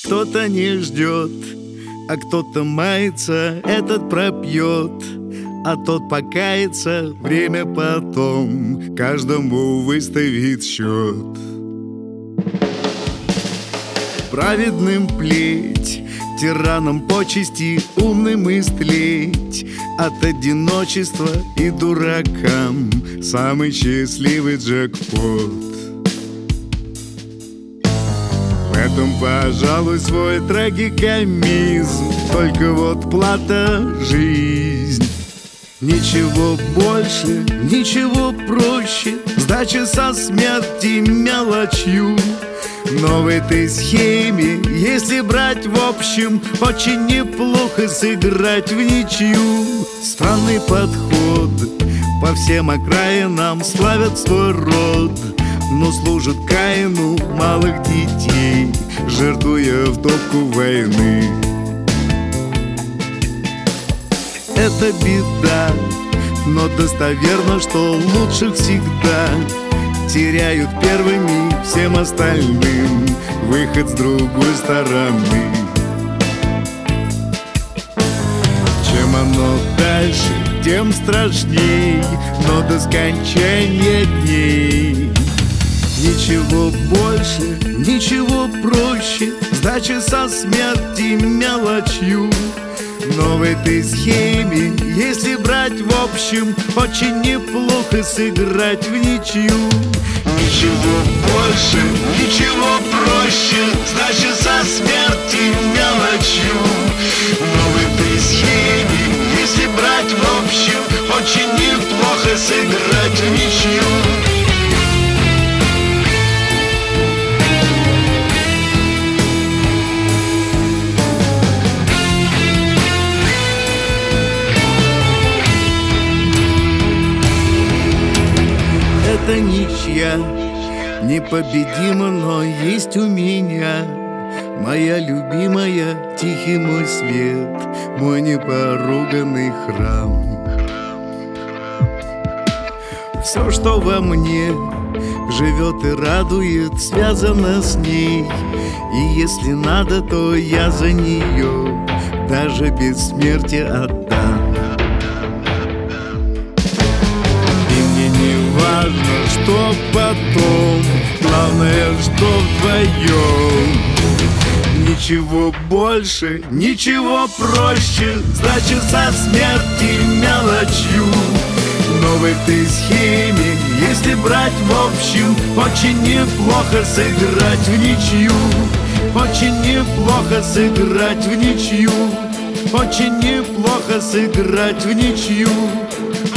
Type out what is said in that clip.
кто-то не ждет, а кто-то мается, этот пропьет, а тот покается, время потом каждому выставит счет. Праведным плеть, тиранам почести, умным истлеть, от одиночества и дуракам самый счастливый джекпот. В этом, пожалуй, свой трагикомизм, только вот плата — жизнь. Ничего больше, ничего проще, сдача со смерти мелочью. Но в этой схеме, если брать в общем, очень неплохо сыграть в ничью. Странный подход, по всем окраинам славят свой род, но служат Каину малых детей, жертвуя в топку войны. Это беда, но достоверно, что лучших всегда теряют первыми всем остальным выход с другой стороны. Чем оно дальше, тем страшней, но до скончания дней. Ничего больше, ничего проще, сдача со смерти мелочью. Но в этой схеме, если брать в общем, очень неплохо сыграть в ничью. Ничего больше, ничего проще, сдача со смерти мелочью. Но в этой схеме, если брать в общем, очень неплохо сыграть в ничью. Это ничья, непобедима, но есть у меня моя любимая, тихий мой свет, мой непоруганный храм. Все, что во мне живет и радует, связано с ней. И если надо, то я за нее даже бессмертие отдам. Важно, что потом, главное, что вдвоем. Ничего больше, ничего проще, сдача со смерти мелочью. Но в этой схеме, если брать в общем, очень неплохо сыграть в ничью. Очень неплохо сыграть в ничью. Очень неплохо сыграть в ничью.